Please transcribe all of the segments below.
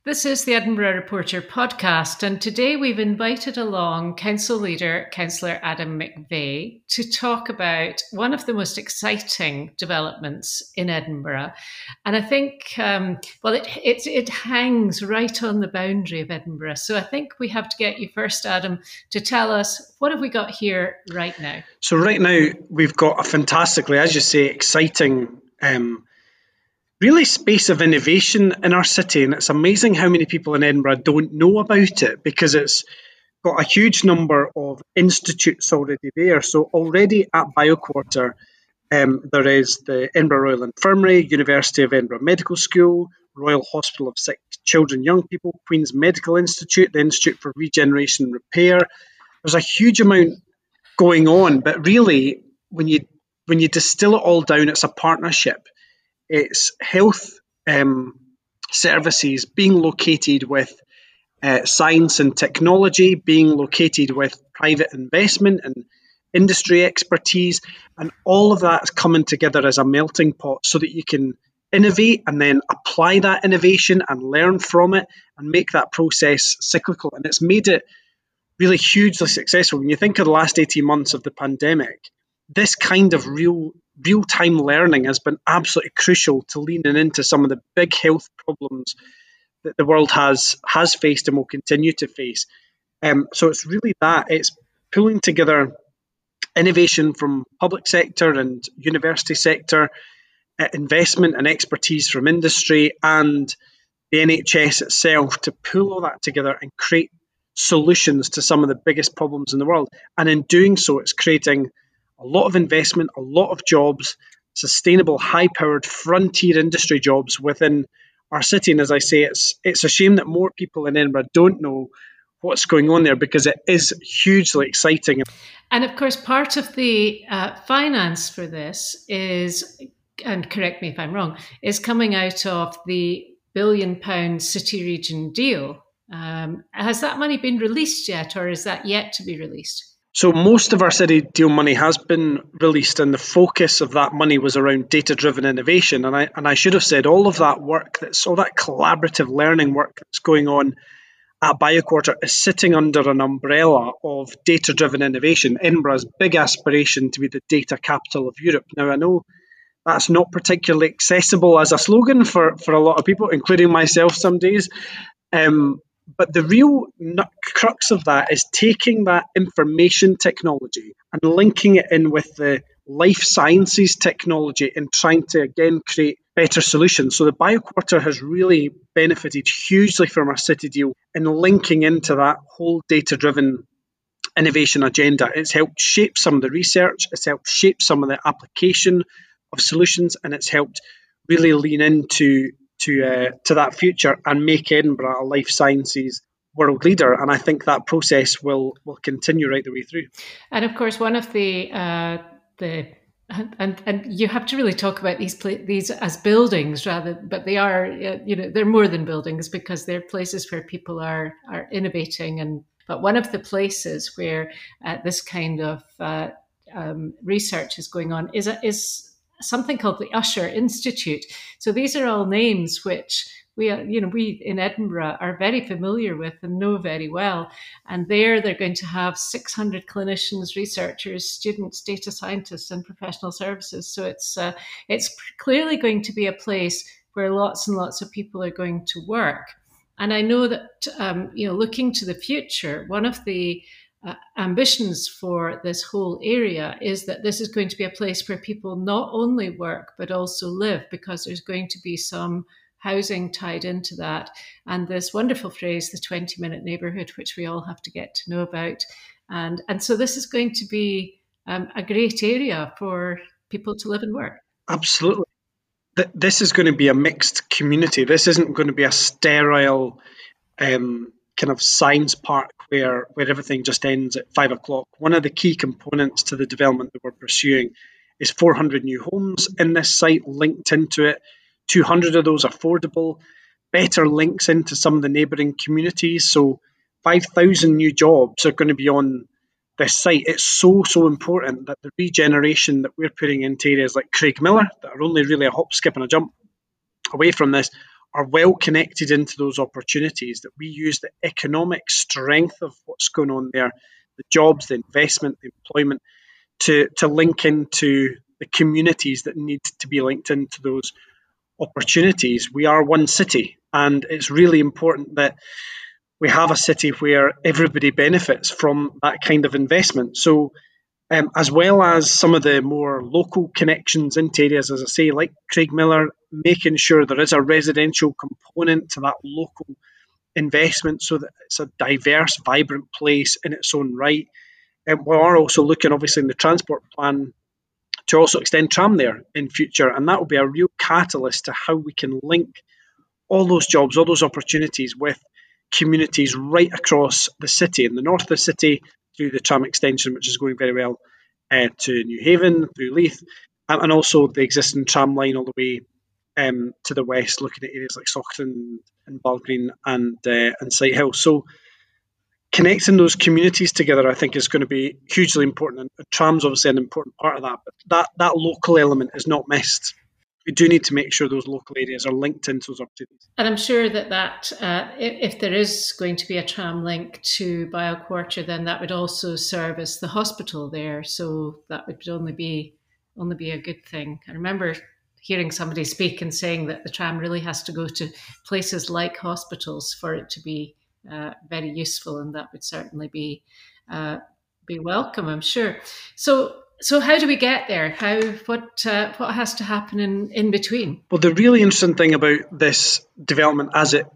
This is the Edinburgh Reporter podcast, and today we've invited along Council Leader, Councillor Adam McVeigh, to talk about one of the most exciting developments in Edinburgh. And I think, it hangs right on the boundary of Edinburgh. So I think we have to get you first, Adam, to tell us what have we got here right now? So right now we've got a fantastically, as you say, exciting really space of innovation in our city, and it's amazing how many people in Edinburgh don't know about it because it's got a huge number of institutes already there. So already at BioQuarter, there is the Edinburgh Royal Infirmary, University of Edinburgh Medical School, Royal Hospital of Sick Children and Young People, Queen's Medical Institute, the Institute for Regeneration and Repair. There's a huge amount going on, but really, when you distill it all down, it's a partnership. It's health services being located with science and technology, being located with private investment and industry expertise, and all of that is coming together as a melting pot so that you can innovate and then apply that innovation and learn from it and make that process cyclical. And it's made it really hugely successful. When you think of the last 18 months of the pandemic, this kind of real-time learning has been absolutely crucial to leaning into some of the big health problems that the world has faced and will continue to face. So it's really that. It's pulling together innovation from public sector and university sector, investment and expertise from industry and the NHS itself to pull all that together and create solutions to some of the biggest problems in the world. And in doing so, it's creating a lot of investment, a lot of jobs, sustainable, high-powered frontier industry jobs within our city. And as I say, it's a shame that more people in Edinburgh don't know what's going on there because it is hugely exciting. And of course, part of the finance for this is, and correct me if I'm wrong, is coming out of the £1 billion city region deal. Has that money been released yet, or is that yet to be released? So most of our city deal money has been released, and the focus of that money was around data-driven innovation. And I should have said all of that work, all that collaborative learning work that's going on at BioQuarter is sitting under an umbrella of data-driven innovation. Edinburgh's big aspiration to be the data capital of Europe. Now, I know that's not particularly accessible as a slogan for a lot of people, including myself some days. But the real crux of that is taking that information technology and linking it in with the life sciences technology and trying to, again, create better solutions. So the BioQuarter has really benefited hugely from our city deal in linking into that whole data-driven innovation agenda. It's helped shape some of the research, it's helped shape some of the application of solutions, and it's helped really lean into that future and make Edinburgh a life sciences world leader. And I think that process will continue right the way through. And of course, one of the you have to really talk about these as buildings rather, but they are they're more than buildings because they're places where people are innovating. But one of the places where this kind of research is going on is something called the Usher Institute. So these are all names which we in Edinburgh are very familiar with and know very well. And they're going to have 600 clinicians, researchers, students, data scientists, and professional services. So it's clearly going to be a place where lots and lots of people are going to work. And I know that looking to the future, one of the ambitions for this whole area is that this is going to be a place where people not only work but also live, because there's going to be some housing tied into that. And this wonderful phrase, the 20-minute neighbourhood, which we all have to get to know about. And so this is going to be a great area for people to live and work. Absolutely. This is going to be a mixed community. This isn't going to be a sterile kind of science park where everything just ends at 5 o'clock. One of the key components to the development that we're pursuing is 400 new homes in this site linked into it, 200 of those affordable, better links into some of the neighbouring communities. So 5,000 new jobs are going to be on this site. It's so important that the regeneration that we're putting into areas like Craigmillar, that are only really a hop, skip and a jump away from this, are well connected into those opportunities, that we use the economic strength of what's going on there, the jobs, the investment, the employment, to link into the communities that need to be linked into those opportunities. We are one city, and it's really important that we have a city where everybody benefits from that kind of investment. So, as well as some of the more local connections into areas, as I say, like Craigmillar, making sure there is a residential component to that local investment so that it's a diverse, vibrant place in its own right. And we are also looking, obviously, in the transport plan to also extend tram there in future, and that will be a real catalyst to how we can link all those jobs, all those opportunities with communities right across the city, in the north of the city, through the tram extension, which is going very well, to New Haven, through Leith, and also the existing tram line all the way to the west, looking at areas like Saughton and Balgreen and Sighthill. So connecting those communities together, I think, is going to be hugely important. And tram's obviously an important part of that, but that local element is not missed. We do need to make sure those local areas are linked into those opportunities. And I'm sure that if there is going to be a tram link to BioQuarter, then that would also service the hospital there. So that would only be a good thing. I remember hearing somebody speak and saying that the tram really has to go to places like hospitals for it to be very useful, and that would certainly be welcome, I'm sure. So how do we get there? What has to happen in between? Well, the really interesting thing about this development, as it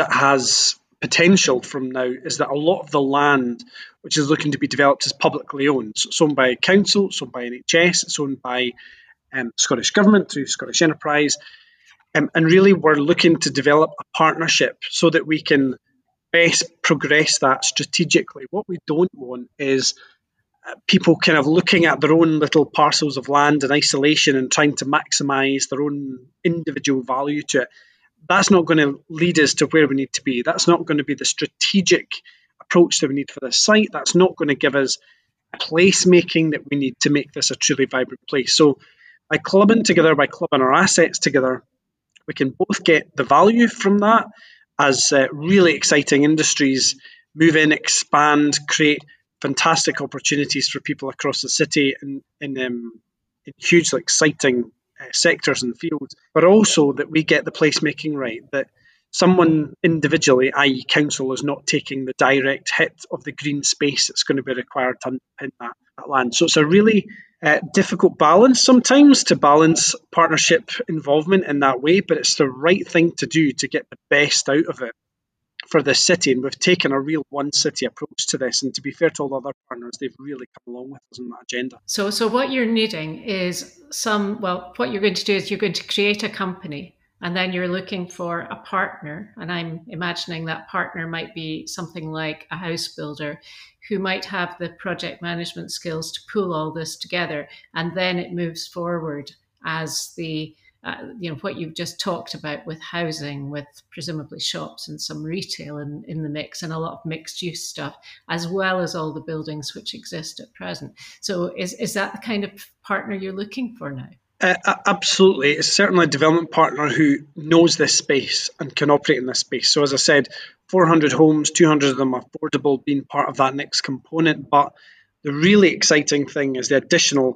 has potential from now, is that a lot of the land which is looking to be developed is publicly owned. So it's owned by council, it's owned by NHS, it's owned by Scottish Government through Scottish Enterprise. And really we're looking to develop a partnership so that we can best progress that strategically. What we don't want is people kind of looking at their own little parcels of land in isolation and trying to maximise their own individual value to it. That's not going to lead us to where we need to be. That's not going to be the strategic approach that we need for this site. That's not going to give us placemaking that we need to make this a truly vibrant place. So by clubbing our assets together, we can both get the value from that as really exciting industries move in, expand, create fantastic opportunities for people across the city in hugely exciting sectors and fields, but also that we get the placemaking right, that someone individually, i.e. council, is not taking the direct hit of the green space that's going to be required to underpin that land. So it's a really difficult balance sometimes to balance partnership involvement in that way, but it's the right thing to do to get the best out of it for the city. And we've taken a real one city approach to this, and to be fair to all the other partners, they've really come along with us on that agenda. So what you're needing is what you're going to do is you're going to create a company, and then you're looking for a partner, and I'm imagining that partner might be something like a house builder who might have the project management skills to pull all this together, and then it moves forward as the what you've just talked about with housing, with presumably shops and some retail in the mix, and a lot of mixed use stuff, as well as all the buildings which exist at present. So is that the kind of partner you're looking for now? Absolutely. It's certainly a development partner who knows this space and can operate in this space. So as I said, 400 homes, 200 of them affordable, being part of that next component. But the really exciting thing is the additional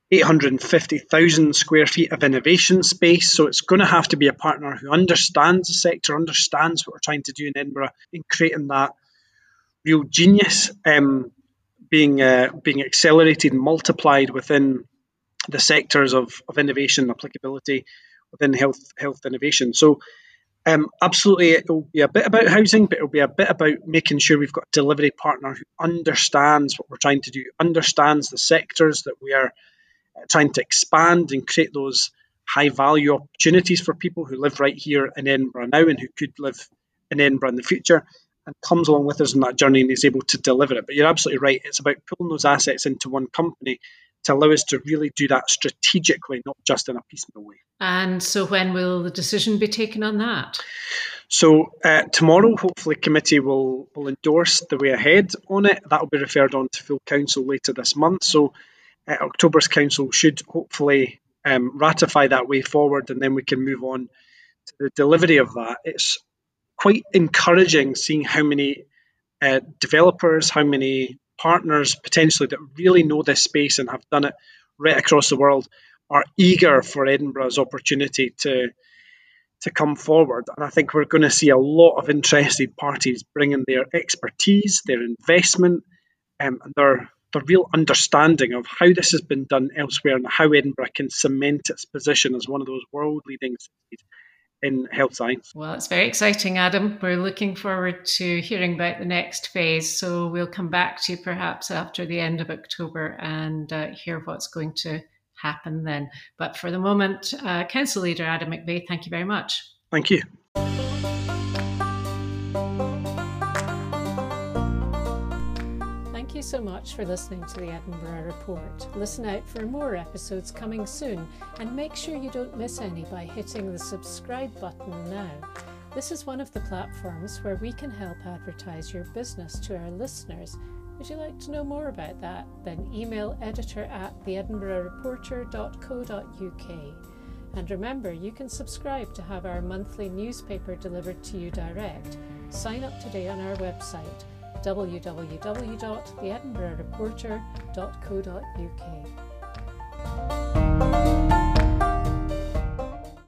850,000 square feet of innovation space. So it's going to have to be a partner who understands the sector, understands what we're trying to do in Edinburgh in creating that real genius being accelerated and multiplied within the sectors of innovation and applicability within health innovation. So absolutely, it will be a bit about housing, but it will be a bit about making sure we've got a delivery partner who understands what we're trying to do, understands the sectors that we are trying to expand and create those high value opportunities for people who live right here in Edinburgh now and who could live in Edinburgh in the future, and comes along with us on that journey and is able to deliver it. But you're absolutely right. It's about pulling those assets into one company to allow us to really do that strategically, not just in a piecemeal way. And so when will the decision be taken on that? So tomorrow, hopefully, committee will endorse the way ahead on it. That will be referred on to full council later this month. So October's council should hopefully ratify that way forward, and then we can move on to the delivery of that, it's quite encouraging seeing how many developers, how many partners potentially that really know this space and have done it right across the world are eager for Edinburgh's opportunity to come forward. And I think we're going to see a lot of interested parties bringing their expertise, their investment, and their real understanding of how this has been done elsewhere and how Edinburgh can cement its position as one of those world-leading cities in health science. Well, it's very exciting, Adam. We're looking forward to hearing about the next phase. So we'll come back to you perhaps after the end of October and hear what's going to happen then. But for the moment, Council Leader Adam McVeigh, thank you very much. Thank you. Thank you so much for listening to the Edinburgh Report. Listen out for more episodes coming soon, and make sure you don't miss any by hitting the subscribe button now. This is one of the platforms where we can help advertise your business to our listeners. Would you like to know more about that? Then email editor@theedinburghreporter.co.uk. And remember, you can subscribe to have our monthly newspaper delivered to you direct. Sign up today on our website, www.theedinburghreporter.co.uk.